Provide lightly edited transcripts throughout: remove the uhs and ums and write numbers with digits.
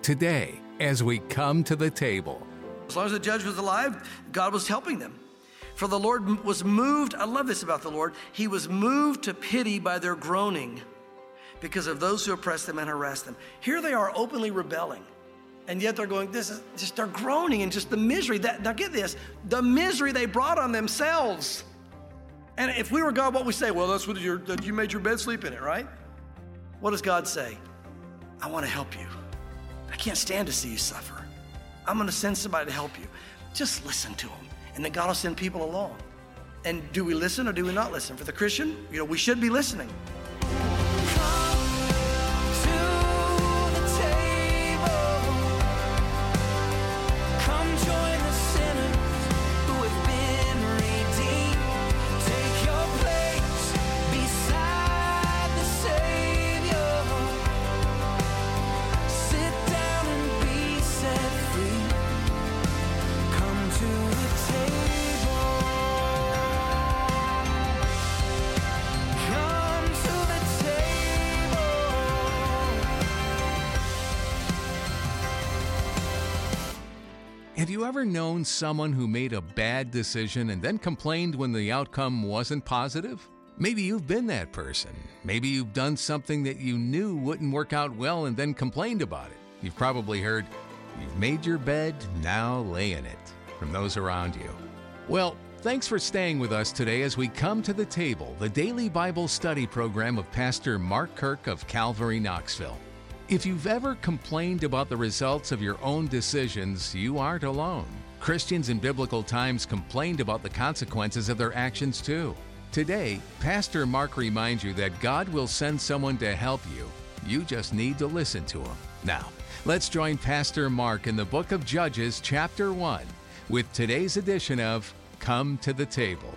today as we come to the table. As long as the judge was alive, God was helping them. For the Lord was moved, I love this about the Lord, he was moved to pity by their groaning because of those who oppressed them and harassed them. Here they are openly rebelling. And yet they're going, this is just, they're groaning and just the misery. Now get this, the misery they brought on themselves. And if we were God, what we say? Well, that's what you made your bed, sleep in it, right? What does God say? I want to help you. I can't stand to see you suffer. I'm going to send somebody to help you. Just listen to them. And then God will send people along. And do we listen or do we not listen? For the Christian, we should be listening. Have you ever known someone who made a bad decision and then complained when the outcome wasn't positive? Maybe you've been that person. Maybe you've done something that you knew wouldn't work out well and then complained about it. You've probably heard, "You've made your bed, now lay in it," from those around you. Well, thanks for staying with us today as we come to the table, the daily Bible study program of Pastor Mark Kirk of Calvary, Knoxville. If you've ever complained about the results of your own decisions, you aren't alone. Christians in biblical times complained about the consequences of their actions too. Today, Pastor Mark reminds you that God will send someone to help you. You just need to listen to him. Now, let's join Pastor Mark in the book of Judges, chapter 1, with today's edition of Come to the Table.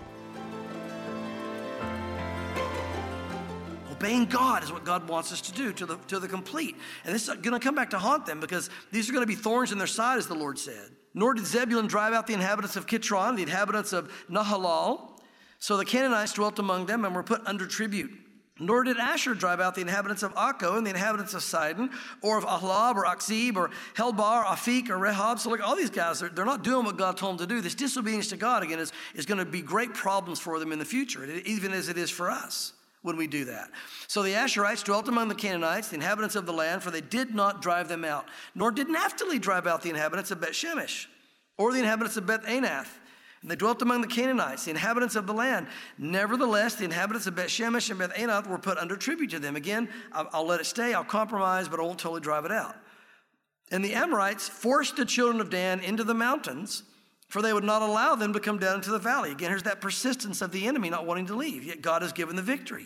Obeying God is what God wants us to do to the complete. And this is going to come back to haunt them because these are going to be thorns in their side, as the Lord said. Nor did Zebulun drive out the inhabitants of Kitron, the inhabitants of Nahalal. So the Canaanites dwelt among them and were put under tribute. Nor did Asher drive out the inhabitants of Akko and the inhabitants of Sidon, or of Ahlab, or Akzib, or Helbar, Afik, or Rehob. So look, all these guys, they're not doing what God told them to do. This disobedience to God, again, is going to be great problems for them in the future, even as it is for us when we do that. So the Asherites dwelt among the Canaanites, the inhabitants of the land, for they did not drive them out. Nor did Naphtali drive out the inhabitants of Beth-Shemesh, or the inhabitants of Beth-Anath. And they dwelt among the Canaanites, the inhabitants of the land. Nevertheless, the inhabitants of Beth-Shemesh and Beth-Anath were put under tribute to them. Again, I'll let it stay, I'll compromise, but I won't totally drive it out. And the Amorites forced the children of Dan into the mountains, for they would not allow them to come down into the valley. Again, here's that persistence of the enemy not wanting to leave, yet God has given the victory.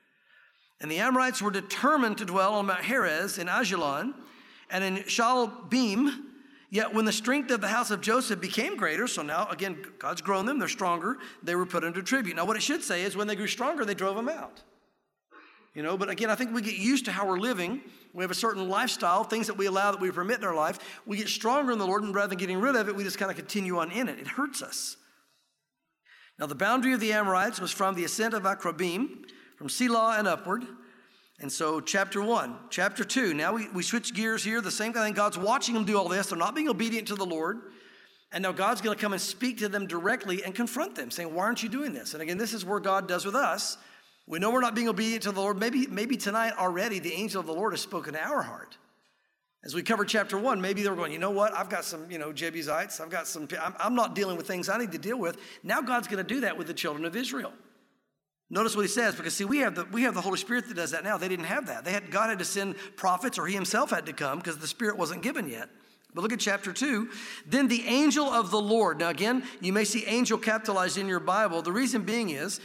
And the Amorites were determined to dwell on Mount Heres in Ajalon and in Shaalbim. Yet when the strength of the house of Joseph became greater, so now, again, God's grown them, they're stronger, they were put under tribute. Now, what it should say is when they grew stronger, they drove them out. But again, I think we get used to how we're living. We have a certain lifestyle, things that we allow, that we permit in our life. We get stronger in the Lord, and rather than getting rid of it, we just kind of continue on in it. It hurts us. Now, the boundary of the Amorites was from the ascent of Akrabim, from Selah and upward. And so chapter 1, chapter 2, now we switch gears here. The same thing, God's watching them do all this. They're not being obedient to the Lord. And now God's going to come and speak to them directly and confront them, saying, why aren't you doing this? And again, this is where God does with us. We know we're not being obedient to the Lord. Maybe tonight already the angel of the Lord has spoken to our heart. As we covered chapter 1, maybe they're going, you know what? I've got some, Jebusites. I'm not dealing with things I need to deal with. Now God's going to do that with the children of Israel. Notice what he says, because see, we have the Holy Spirit that does that now. They didn't have that. God had to send prophets, or he himself had to come because the Spirit wasn't given yet. But look at chapter 2. Then the angel of the Lord. Now again, you may see angel capitalized in your Bible. The reason being is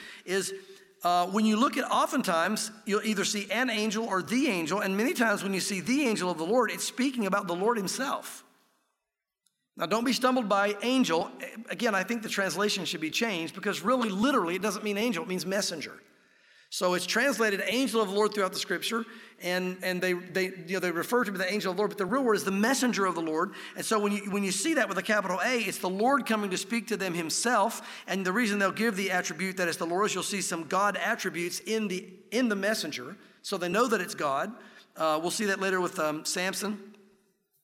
when you look at, oftentimes, you'll either see an angel or the angel, and many times when you see the angel of the Lord, it's speaking about the Lord himself. Now, don't be stumbled by angel. Again, I think the translation should be changed because really, literally, it doesn't mean angel, it means messenger. So it's translated angel of the Lord throughout the scripture, and they refer to the angel of the Lord, but the real word is the messenger of the Lord. And so when you see that with a capital A, it's the Lord coming to speak to them himself. And the reason they'll give the attribute that it's the Lord is you'll see some God attributes in the messenger, so they know that it's God. We'll see that later with Samson.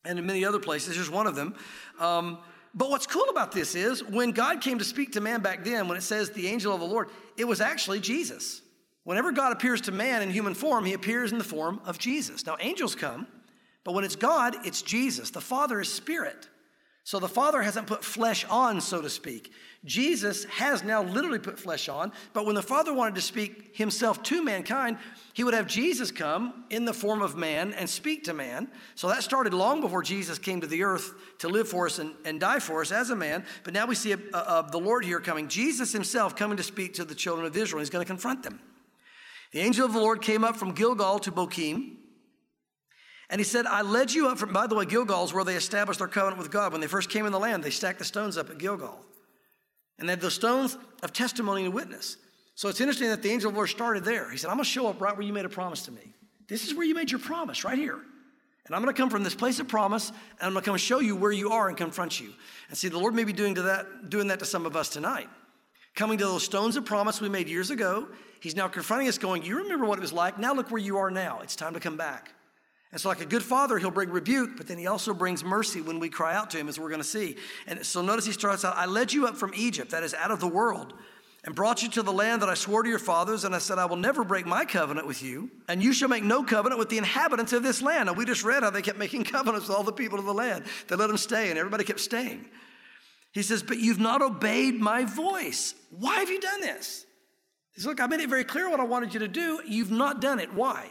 and in many other places. Here's one of them. But what's cool about this is when God came to speak to man back then, when it says the angel of the Lord, it was actually Jesus. Whenever God appears to man in human form, he appears in the form of Jesus. Now, angels come, but when it's God, it's Jesus. The Father is spirit. So the Father hasn't put flesh on, so to speak. Jesus has now literally put flesh on, but when the Father wanted to speak himself to mankind, he would have Jesus come in the form of man and speak to man. So that started long before Jesus came to the earth to live for us and die for us as a man. But now we see the Lord here coming, Jesus himself coming to speak to the children of Israel. He's going to confront them. The angel of the Lord came up from Gilgal to Bochim. And he said, I led you up from, by the way, Gilgal is where they established their covenant with God. When they first came in the land, they stacked the stones up at Gilgal. And they had those stones of testimony and witness. So it's interesting that the angel of the Lord started there. He said, I'm going to show up right where you made a promise to me. This is where you made your promise, right here. And I'm going to come from this place of promise, and I'm going to come show you where you are and confront you. And see, the Lord may be doing that to some of us tonight. Coming to those stones of promise we made years ago, he's now confronting us going, you remember what it was like? Now look where you are now. It's time to come back. And so like a good father, he'll bring rebuke, but then he also brings mercy when we cry out to him, as we're going to see. And so notice he starts out, I led you up from Egypt, that is out of the world, and brought you to the land that I swore to your fathers, and I said, I will never break my covenant with you, and you shall make no covenant with the inhabitants of this land. And we just read how they kept making covenants with all the people of the land. They let them stay, and everybody kept staying. He says, but you've not obeyed my voice. Why have you done this? He says, look, I made it very clear what I wanted you to do. You've not done it. Why?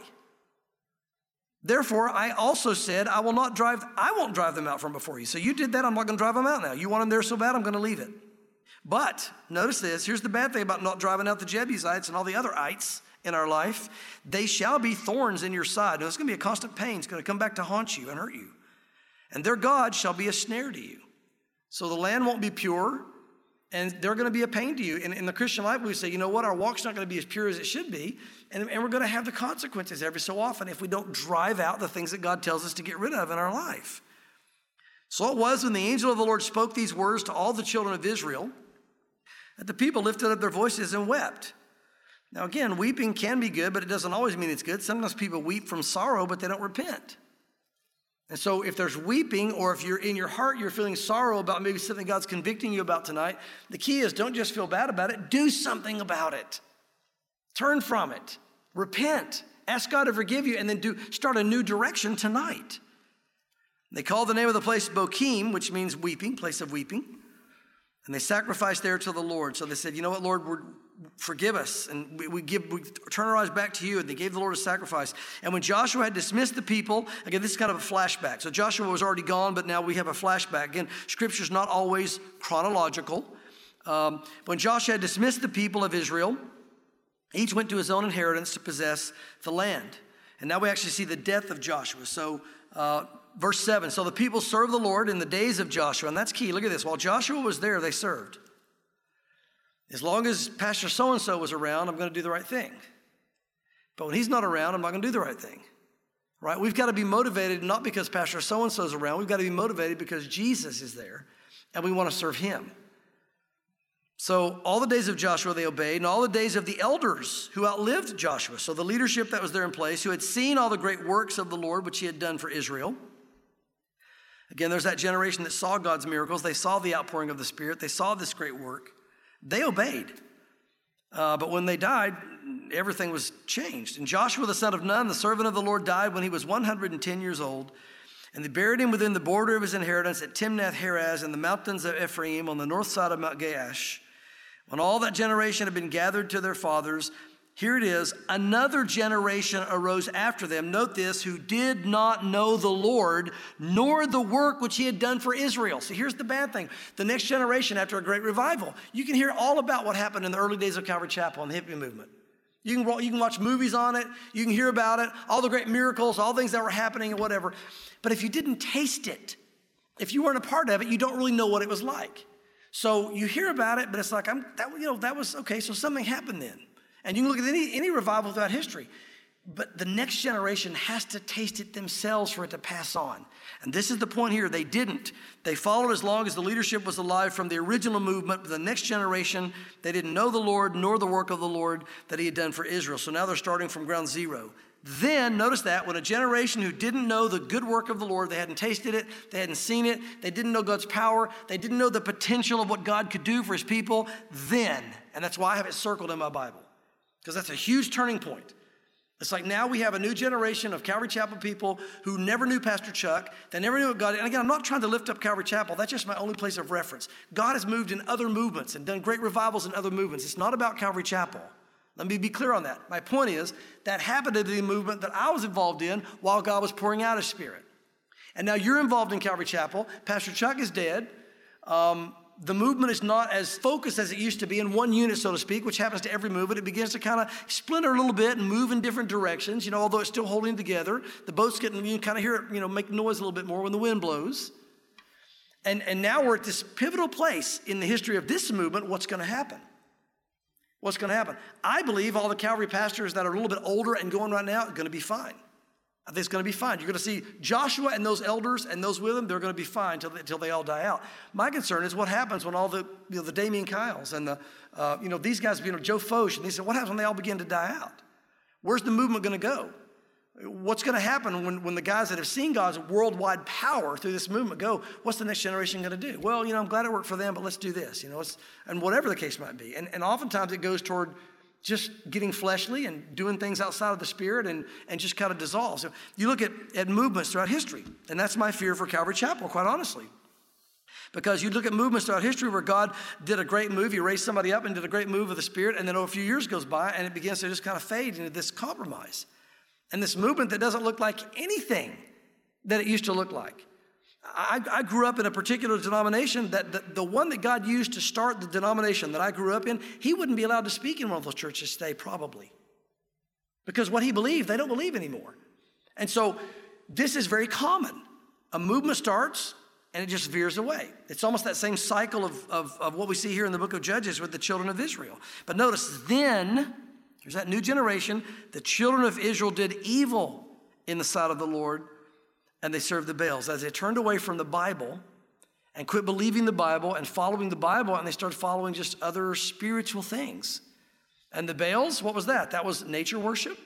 Therefore, I also said, I won't drive them out from before you. So you did that, I'm not going to drive them out now. You want them there so bad, I'm going to leave it. But, notice this, here's the bad thing about not driving out the Jebusites and all the other ites in our life. They shall be thorns in your side. Now, it's going to be a constant pain. It's going to come back to haunt you and hurt you. And their God shall be a snare to you. So the land won't be pure, and they're going to be a pain to you. In the Christian life, we say, you know what, our walk's not going to be as pure as it should be, and we're going to have the consequences every so often if we don't drive out the things that God tells us to get rid of in our life. So it was when the angel of the Lord spoke these words to all the children of Israel, that the people lifted up their voices and wept. Now again, weeping can be good, but it doesn't always mean it's good. Sometimes people weep from sorrow, but they don't repent. And so if there's weeping, or if you're in your heart, you're feeling sorrow about maybe something God's convicting you about tonight, the key is don't just feel bad about it, do something about it. Turn from it, repent, ask God to forgive you, and then start a new direction tonight. They called the name of the place Bochim, which means weeping, place of weeping. And they sacrificed there to the Lord. So they said, you know what, Lord, forgive us. And we turn our eyes back to you. And they gave the Lord a sacrifice. And when Joshua had dismissed the people, again, this is kind of a flashback. So Joshua was already gone, but now we have a flashback. Again, Scripture's not always chronological. When Joshua had dismissed the people of Israel, each went to his own inheritance to possess the land. And now we actually see the death of Joshua. So verse 7, so the people served the Lord in the days of Joshua. And that's key. Look at this. While Joshua was there, they served. As long as Pastor so-and-so was around, I'm going to do the right thing. But when he's not around, I'm not going to do the right thing. Right? We've got to be motivated not because Pastor so-and-so is around. We've got to be motivated because Jesus is there, and we want to serve him. So all the days of Joshua they obeyed, and all the days of the elders who outlived Joshua. So the leadership that was there in place, who had seen all the great works of the Lord, which he had done for Israel. Again, there's that generation that saw God's miracles. They saw the outpouring of the Spirit. They saw this great work. They obeyed. But when they died, everything was changed. And Joshua, the son of Nun, the servant of the Lord, died when he was 110 years old. And they buried him within the border of his inheritance at Timnath-Heres in the mountains of Ephraim on the north side of Mount Gaash. When all that generation had been gathered to their fathers, here it is, another generation arose after them, note this, who did not know the Lord, nor the work which he had done for Israel. So here's the bad thing. The next generation after a great revival, you can hear all about what happened in the early days of Calvary Chapel and the hippie movement. You can watch movies on it. You can hear about it, all the great miracles, all things that were happening and whatever. But if you didn't taste it, if you weren't a part of it, you don't really know what it was like. So you hear about it, but it's like, that was okay, so something happened then. And you can look at any revival throughout history. But the next generation has to taste it themselves for it to pass on. And this is the point here. They didn't. They followed as long as the leadership was alive from the original movement. But the next generation, they didn't know the Lord nor the work of the Lord that he had done for Israel. So now they're starting from ground zero. Then, notice that, when a generation who didn't know the good work of the Lord, they hadn't tasted it, they hadn't seen it, they didn't know God's power, they didn't know the potential of what God could do for his people, then, and that's why I have it circled in my Bible, because that's a huge turning point. It's like now we have a new generation of Calvary Chapel people who never knew Pastor Chuck. They never knew what God did. And again, I'm not trying to lift up Calvary Chapel. That's just my only place of reference. God has moved in other movements and done great revivals in other movements. It's not about Calvary Chapel. Let me be clear on that. My point is that happened to be the movement that I was involved in while God was pouring out his Spirit. And now you're involved in Calvary Chapel. Pastor Chuck is dead. The movement is not as focused as it used to be in one unit, so to speak, which happens to every movement. It begins to kind of splinter a little bit and move in different directions, although it's still holding together. The boat's getting, you kind of hear it, make noise a little bit more when the wind blows. And now we're at this pivotal place in the history of this movement. What's going to happen? What's going to happen? I believe all the Calvary pastors that are a little bit older and going right now are going to be fine. I think it's going to be fine. You're going to see Joshua and those elders and those with them, they're going to be fine until they all die out. My concern is what happens when all the Damian Kyles and these guys, Joe Focht, and they said, what happens when they all begin to die out? Where's the movement going to go? What's going to happen when the guys that have seen God's worldwide power through this movement go, what's the next generation going to do? Well, I'm glad it worked for them, but let's do this, and whatever the case might be. And oftentimes it goes toward just getting fleshly and doing things outside of the Spirit and just kind of dissolves. So you look at movements throughout history, and that's my fear for Calvary Chapel, quite honestly. Because you look at movements throughout history where God did a great move, he raised somebody up and did a great move of the Spirit, and then a few years goes by and it begins to just kind of fade into this compromise. And this movement that doesn't look like anything that it used to look like. I grew up in a particular denomination that the one that God used to start the denomination that I grew up in, he wouldn't be allowed to speak in one of those churches today, probably. Because what he believed, they don't believe anymore. And so this is very common. A movement starts and it just veers away. It's almost that same cycle of what we see here in the book of Judges with the children of Israel. But notice, then, there's that new generation, the children of Israel did evil in the sight of the Lord, and they served the Baals. As they turned away from the Bible and quit believing the Bible and following the Bible, and they started following just other spiritual things. And the Baals, what was that? That was nature worship.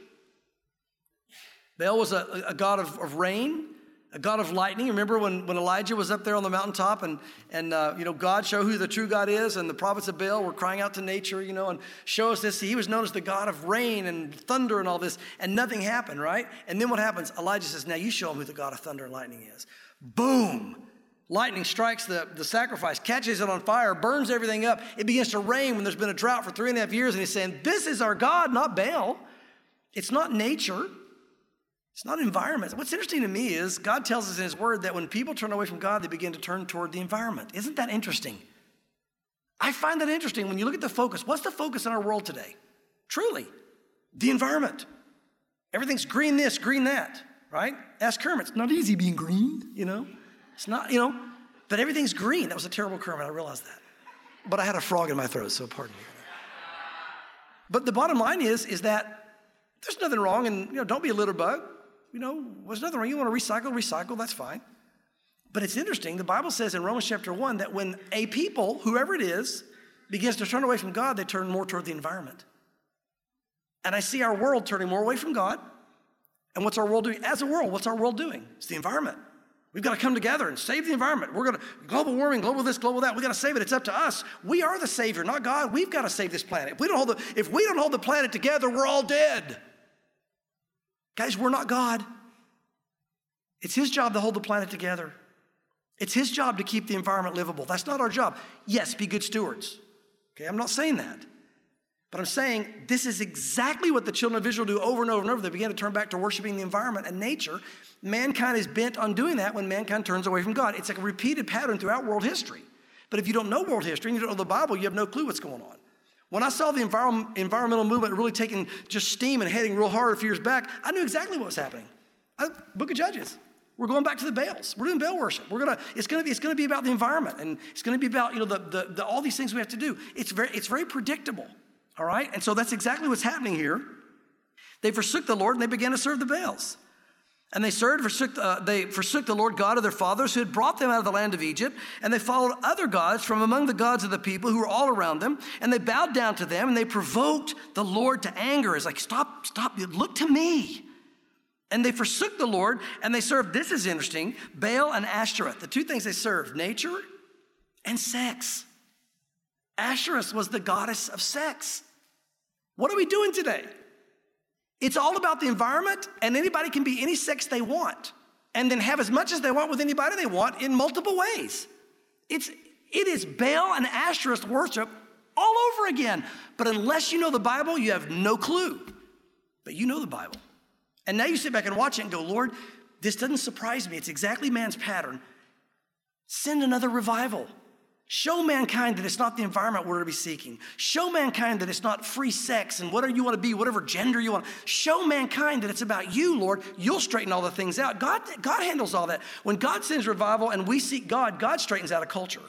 Baal was a god of rain, a god of lightning. Remember when Elijah was up there on the mountaintop and God showed who the true God is, and the prophets of Baal were crying out to nature, and show us this. He was known as the God of rain and thunder and all this, and nothing happened, right? And then what happens? Elijah says, now you show him who the God of thunder and lightning is. Boom! Lightning strikes the sacrifice, catches it on fire, burns everything up. It begins to rain when there's been a drought for 3.5 years, and he's saying, this is our God, not Baal. It's not nature. It's not environment. What's interesting to me is God tells us in his word that when people turn away from God, they begin to turn toward the environment. Isn't that interesting? I find that interesting when you look at the focus. What's the focus in our world today? Truly, the environment. Everything's green this, green that, right? Ask Kermit. It's not easy being green, It's not, but everything's green. That was a terrible Kermit, I realized that. But I had a frog in my throat, so pardon me. But the bottom line is that there's nothing wrong, and don't be a litter bug. There's nothing wrong. You want to recycle, that's fine. But it's interesting. The Bible says in Romans chapter 1 that when a people, whoever it is, begins to turn away from God, they turn more toward the environment. And I see our world turning more away from God. And what's our world doing? As a world, what's our world doing? It's the environment. We've got to come together and save the environment. We're going to, global warming, global this, global that. We've got to save it. It's up to us. We are the savior, not God. We've got to save this planet. If we don't hold the planet together, we're all dead. Guys, we're not God. It's his job to hold the planet together. It's his job to keep the environment livable. That's not our job. Yes, be good stewards. Okay, I'm not saying that. But I'm saying this is exactly what the children of Israel do over and over and over. They begin to turn back to worshiping the environment and nature. Mankind is bent on doing that when mankind turns away from God. It's like a repeated pattern throughout world history. But if you don't know world history and you don't know the Bible, you have no clue what's going on. When I saw the environmental movement really taking just steam and heading real hard a few years back, I knew exactly what was happening. Book of Judges. We're going back to the Baals. We're doing Baal worship. It's going to be about the environment, and it's going to be about all these things we have to do. It's very predictable. All right, and so that's exactly what's happening here. They forsook the Lord and they began to serve the Baals. And they forsook the Lord God of their fathers who had brought them out of the land of Egypt. And they followed other gods from among the gods of the people who were all around them. And they bowed down to them and they provoked the Lord to anger. It's like, stop, look to me. And they forsook the Lord, and they served, this is interesting, Baal and Ashtoreth. The two things they served, nature and sex. Ashtoreth was the goddess of sex. What are we doing today? It's all about the environment, and anybody can be any sex they want, and then have as much as they want with anybody they want in multiple ways. It is Baal and Ashtoreth worship all over again. But unless you know the Bible, you have no clue. But you know the Bible. And now you sit back and watch it and go, Lord, this doesn't surprise me. It's exactly man's pattern. Send another revival. Show mankind that it's not the environment we're to be seeking. Show mankind that it's not free sex and whatever you want to be, whatever gender you want. Show mankind that it's about you, Lord. You'll straighten all the things out. God handles all that. When God sends revival and we seek God, God straightens out a culture.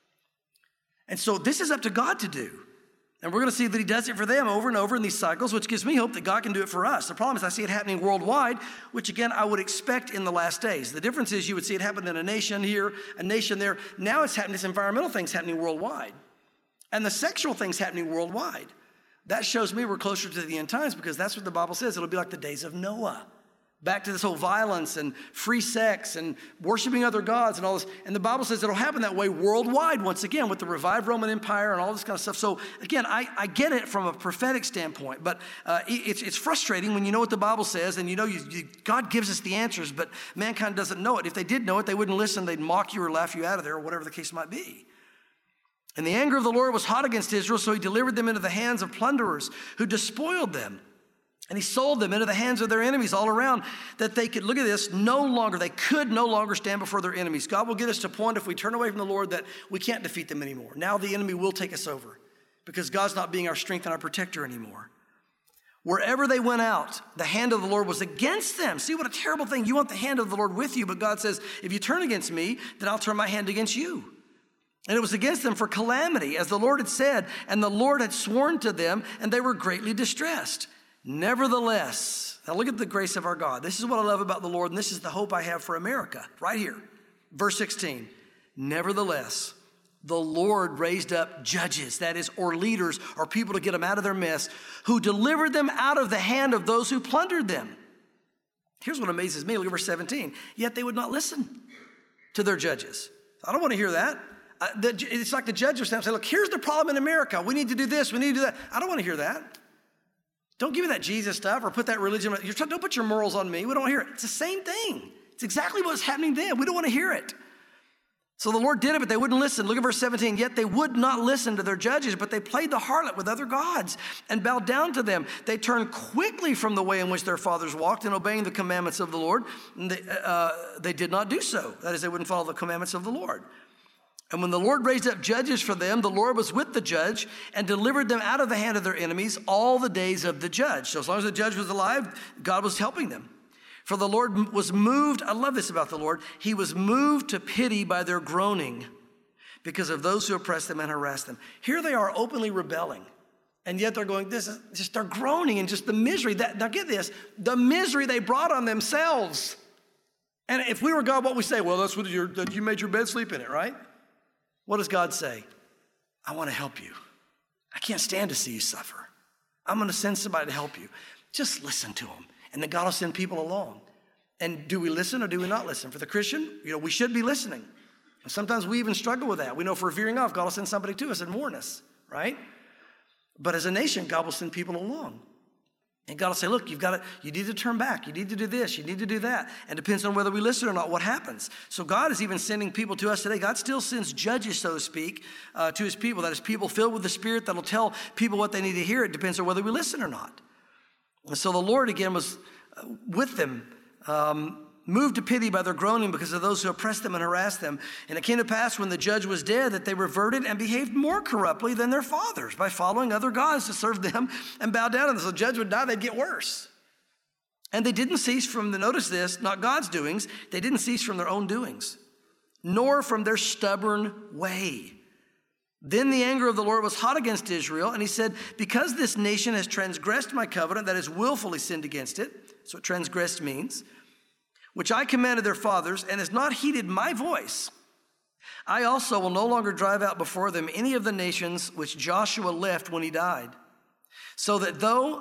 And so this is up to God to do. And we're going to see that he does it for them over and over in these cycles, which gives me hope that God can do it for us. The problem is I see it happening worldwide, which again, I would expect in the last days. The difference is you would see it happen in a nation here, a nation there. Now it's happening, this environmental thing's happening worldwide. And the sexual thing's happening worldwide. That shows me we're closer to the end times because that's what the Bible says. It'll be like the days of Noah. Back to this whole violence and free sex and worshiping other gods and all this. And the Bible says it'll happen that way worldwide once again with the revived Roman Empire and all this kind of stuff. So again, I get it from a prophetic standpoint, but it's frustrating when you know what the Bible says and you know God gives us the answers, but mankind doesn't know it. If they did know it, they wouldn't listen. They'd mock you or laugh you out of there or whatever the case might be. And the anger of the Lord was hot against Israel, so he delivered them into the hands of plunderers who despoiled them. And he sold them into the hands of their enemies all around that they could, look at this, they could no longer stand before their enemies. God will get us to a point if we turn away from the Lord that we can't defeat them anymore. Now the enemy will take us over because God's not being our strength and our protector anymore. Wherever they went out, the hand of the Lord was against them. See what a terrible thing. You want the hand of the Lord with you, but God says, if you turn against me, then I'll turn my hand against you. And it was against them for calamity, as the Lord had said, and the Lord had sworn to them, and they were greatly distressed. Nevertheless, now look at the grace of our God. This is what I love about the Lord, and this is the hope I have for America, right here. Verse 16, nevertheless, the Lord raised up judges, that is, or leaders, or people to get them out of their mess, who delivered them out of the hand of those who plundered them. Here's what amazes me, look at verse 17. Yet they would not listen to their judges. I don't want to hear that. It's like the judge was saying, look, here's the problem in America. We need to do this, we need to do that. I don't want to hear that. Don't give me that Jesus stuff or put that religion. Don't put your morals on me. We don't hear it. It's the same thing. It's exactly what's happening then. We don't want to hear it. So the Lord did it, but they wouldn't listen. Look at verse 17. Yet they would not listen to their judges, but they played the harlot with other gods and bowed down to them. They turned quickly from the way in which their fathers walked in obeying the commandments of the Lord. And they did not do so. That is, they wouldn't follow the commandments of the Lord. And when the Lord raised up judges for them, the Lord was with the judge and delivered them out of the hand of their enemies all the days of the judge. So as long as the judge was alive, God was helping them. For the Lord was moved, I love this about the Lord, he was moved to pity by their groaning because of those who oppressed them and harassed them. Here they are openly rebelling. And yet they're going, this is just, they're groaning and just the misery. Now get this, the misery they brought on themselves. And if we were God, what we say? Well, that's what you made your bed, sleep in it, right? What does God say? I want to help you. I can't stand to see you suffer. I'm going to send somebody to help you. Just listen to them. And then God will send people along. And do we listen or do we not listen? For the Christian, we should be listening. And sometimes we even struggle with that. We know if we're veering off, God will send somebody to us and warn us, right? But as a nation, God will send people along. And God will say, look, you need to turn back. You need to do this. You need to do that. And it depends on whether we listen or not, what happens. So God is even sending people to us today. God still sends judges, so to speak, to his people. That is, people filled with the Spirit that will tell people what they need to hear. It depends on whether we listen or not. And so the Lord, again, was with them, moved to pity by their groaning because of those who oppressed them and harassed them. And it came to pass when the judge was dead that they reverted and behaved more corruptly than their fathers by following other gods to serve them and bow down to them. So the judge would die, they'd get worse. And they didn't cease from, notice this, not God's doings, they didn't cease from their own doings, nor from their stubborn way. Then the anger of the Lord was hot against Israel, and he said, because this nation has transgressed my covenant, that is willfully sinned against it, that's what transgressed means, which I commanded their fathers, and has not heeded my voice, I also will no longer drive out before them any of the nations which Joshua left when he died. so that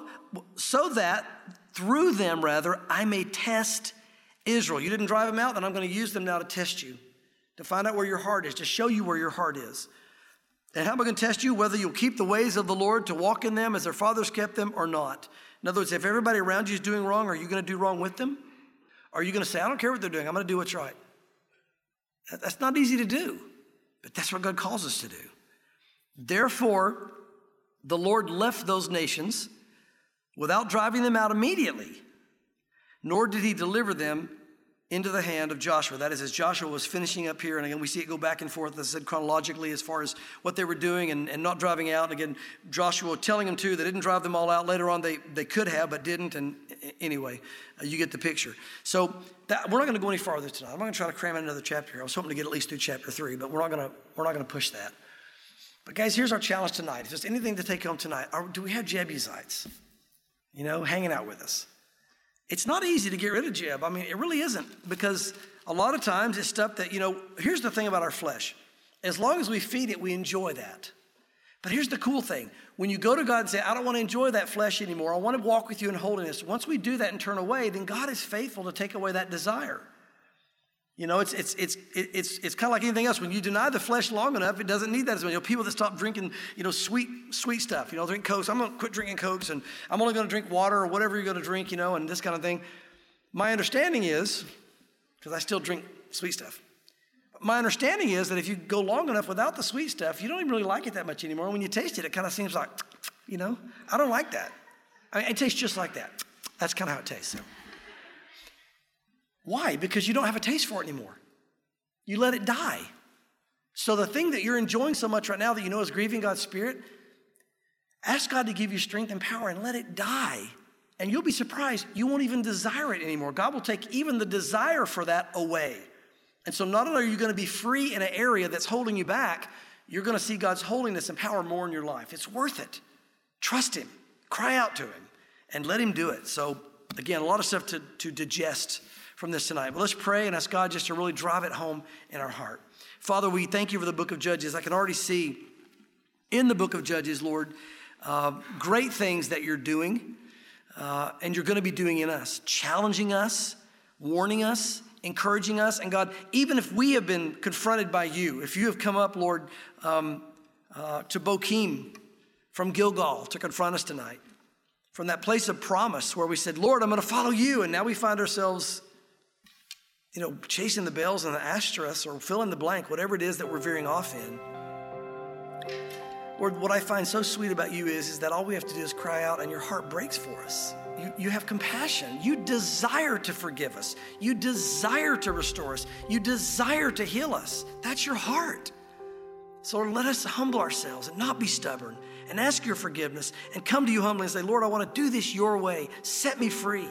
through them, I may test Israel. You didn't drive them out, then I'm going to use them now to test you, to find out where your heart is, to show you where your heart is. And how am I going to test you? Whether you'll keep the ways of the Lord to walk in them as their fathers kept them or not. In other words, if everybody around you is doing wrong, are you going to do wrong with them? Or are you going to say, I don't care what they're doing, I'm going to do what's right? That's not easy to do, but that's what God calls us to do. Therefore, the Lord left those nations without driving them out immediately, nor did he deliver them into the hand of Joshua. That is, as Joshua was finishing up here, and again, we see it go back and forth, as I said, chronologically, as far as what they were doing and not driving out. And again, Joshua telling them to, they didn't drive them all out. Later on, they could have, but didn't. And anyway, you get the picture. So we're not going to go any farther tonight. I'm not going to try to cram in another chapter here. I was hoping to get at least through chapter 3, but we're not going to push that. But guys, here's our challenge tonight. If there's anything to take home tonight, do we have Jebusites, hanging out with us? It's not easy to get rid of Jeb. I mean, it really isn't, because a lot of times it's stuff that, here's the thing about our flesh. As long as we feed it, we enjoy that. But here's the cool thing. When you go to God and say, I don't want to enjoy that flesh anymore, I want to walk with you in holiness. Once we do that and turn away, then God is faithful to take away that desire. It's kind of like anything else. When you deny the flesh long enough, it doesn't need that as much. People that stop drinking, sweet stuff. Drink Cokes. I'm going to quit drinking Cokes, and I'm only going to drink water or whatever you're going to drink, and this kind of thing. My understanding is, because I still drink sweet stuff, my understanding is that if you go long enough without the sweet stuff, you don't even really like it that much anymore. When you taste it, it kind of seems like, I don't like that. I mean, it tastes just like that. That's kind of how it tastes. So. Why? Because you don't have a taste for it anymore. You let it die. So the thing that you're enjoying so much right now that you know is grieving God's Spirit, ask God to give you strength and power and let it die. And you'll be surprised. You won't even desire it anymore. God will take even the desire for that away. And so not only are you going to be free in an area that's holding you back, you're going to see God's holiness and power more in your life. It's worth it. Trust him. Cry out to him and let him do it. So again, a lot of stuff to digest from this tonight. But let's pray and ask God just to really drive it home in our heart. Father, we thank you for the book of Judges. I can already see in the book of Judges, Lord, great things that you're doing and you're going to be doing in us, challenging us, warning us, encouraging us. And God, even if we have been confronted by you, if you have come up, Lord, to Bochim from Gilgal to confront us tonight, from that place of promise where we said, Lord, I'm going to follow you. And now we find ourselves chasing the bells and the Ashtoreths or fill in the blank, whatever it is that we're veering off in. Lord, what I find so sweet about you is that all we have to do is cry out and your heart breaks for us. You have compassion. You desire to forgive us. You desire to restore us. You desire to heal us. That's your heart. So Lord, let us humble ourselves and not be stubborn and ask your forgiveness and come to you humbly and say, Lord, I want to do this your way. Set me free.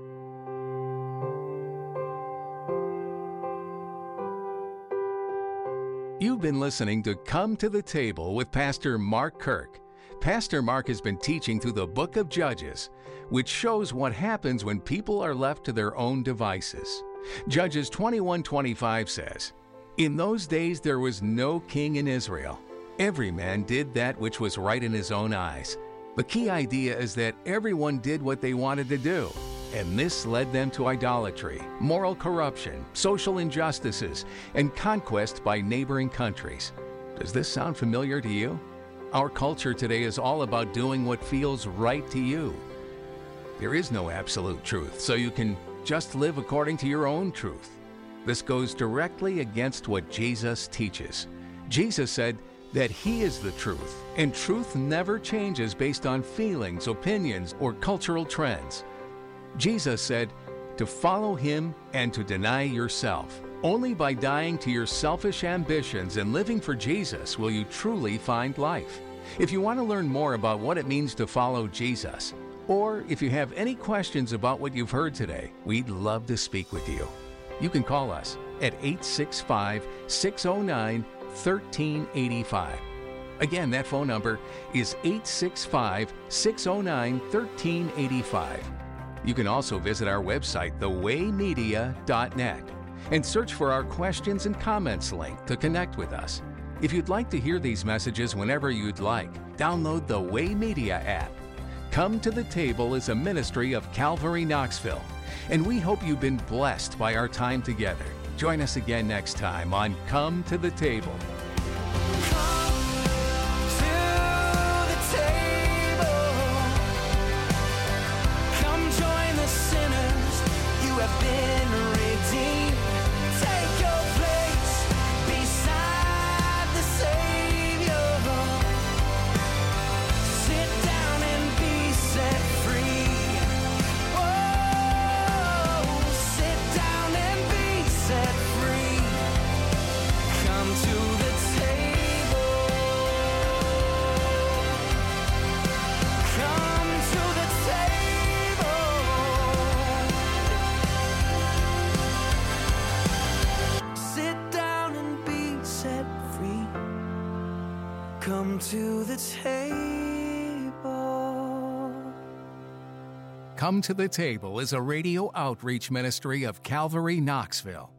You've been listening to Come to the Table with Pastor Mark Kirk. Pastor Mark has been teaching through the book of Judges, which shows what happens when people are left to their own devices. Judges 21:25 says, In those days there was no king in Israel. Every man did that which was right in his own eyes. The key idea is that everyone did what they wanted to do, and this led them to idolatry, moral corruption, social injustices, and conquest by neighboring countries. Does this sound familiar to you? Our culture today is all about doing what feels right to you. There is no absolute truth, so you can just live according to your own truth. This goes directly against what Jesus teaches. Jesus said that he is the truth, and truth never changes based on feelings, opinions, or cultural trends. Jesus said to follow him and to deny yourself. Only by dying to your selfish ambitions and living for Jesus will you truly find life. If you want to learn more about what it means to follow Jesus, or if you have any questions about what you've heard today, we'd love to speak with you. You can call us at 865-609-1385. Again, that phone number is 865-609-1385. You can also visit our website, thewaymedia.net, and search for our questions and comments link to connect with us. If you'd like to hear these messages whenever you'd like, download the Way Media app Come to the Table is a ministry of Calvary Knoxville, and we hope you've been blessed by our time together. Join us again next time on Come to the Table. Come to the table. Come to the Table is a radio outreach ministry of Calvary Knoxville.